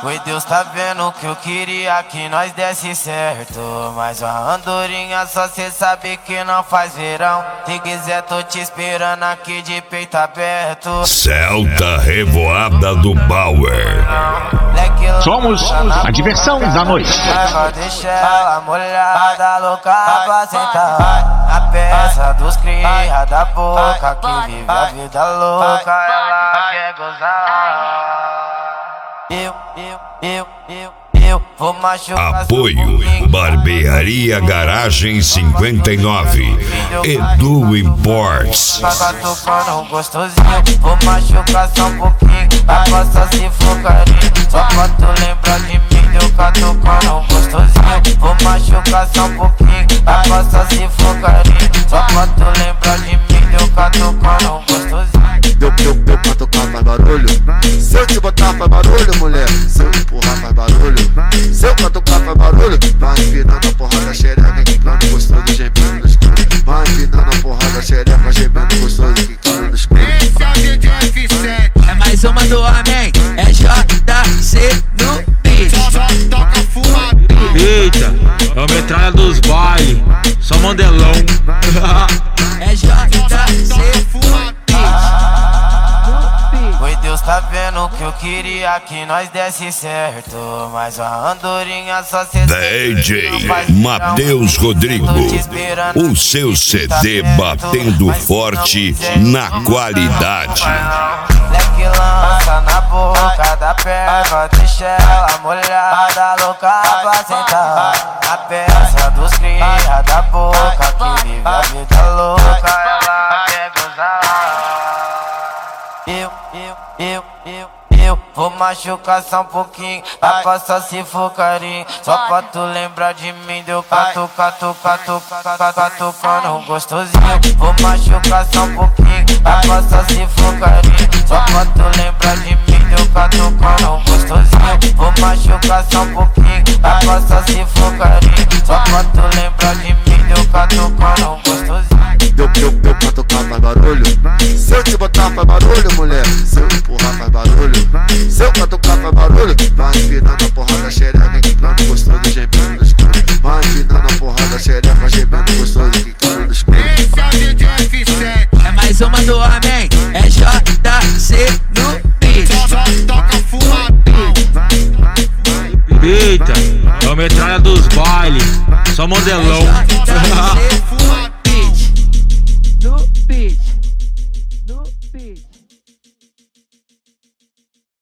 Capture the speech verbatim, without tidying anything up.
Oi, Deus tá vendo que eu queria que nós desse certo, mas a andorinha só cê sabe que não faz verão. Se quiser tô te esperando aqui de peito aberto. Celta Revoada do Bauer. Somos a diversão da noite. Deixa ela molhada, louca pra sentar. A peça dos cria da boca que vive a vida louca, ela quer gozar. Eu, eu, eu, eu, eu vou machucar. Apoio Barbearia Garagem cinquenta e nove, Edu Imports. Paga tocando gostosinho, vou machucar só um pouquinho. A costa se for carinho, só pra tu lembrar de mim. Deu catucando gostosinho, vou machucar só um pouquinho. A costa se for carinho, só pra tu lembrar de mim. Deu catucando gostosinho. Deu, deu, deu pra tocar faz barulho. Se eu te botar faz barulho, mulher. Se eu empurrar faz barulho. Se eu catucar faz barulho. Vai empinando a porrada xereca, quicando gostoso, gemendo no escuro. Vai empinando a porrada xereca, gemendo gostoso, quicando no escuro. Esse é o D J F sete. É mais uma do homem, é J C no beat. Só toca fumado. Eita, é o metralha dos baile, só mandelão. É J C fumado. Oi, Deus tá vendo que eu queria que nós desse certo, mas a andorinha só cê D J Matheus Rodrigo, o seu C D batendo forte na qualidade. Leque lança na boca da perna, deixa ela molhada, louca pra sentar. A peça dos cria da boca que vive a vida louca, ela quer gozar. Eu, eu, eu, eu, eu vou machucar só um pouquinho. A costa se for carinho, só pra tu lembrar de mim. Deu catu, catu, catu, catu, catucando gostosinho. Vou machucar só um pouquinho. A costa se for carinho, só pra tu lembrar de mim. Deu catucando gostosinho. Vou machucar só um pouquinho. A costa se for carinho, só pra tu lembrar de mim. Deu catucando gostosinho. Deu, deu, deu pra tocar faz barulho. Se eu te botar faz barulho, mulher. Se eu empurrar faz barulho. Se eu catucar faz barulho. Vai empinando a porrada xereca, quicando gostoso, gemendo no escuro. Vai empinando a porrada xereca, gemendo gostoso, quicando no escuro. Esse é o D J F sete. É mais uma do homem, é J C no beat. Só toca fumado. Eita, é o metralha dos baile, só mandelão. É J C fumado.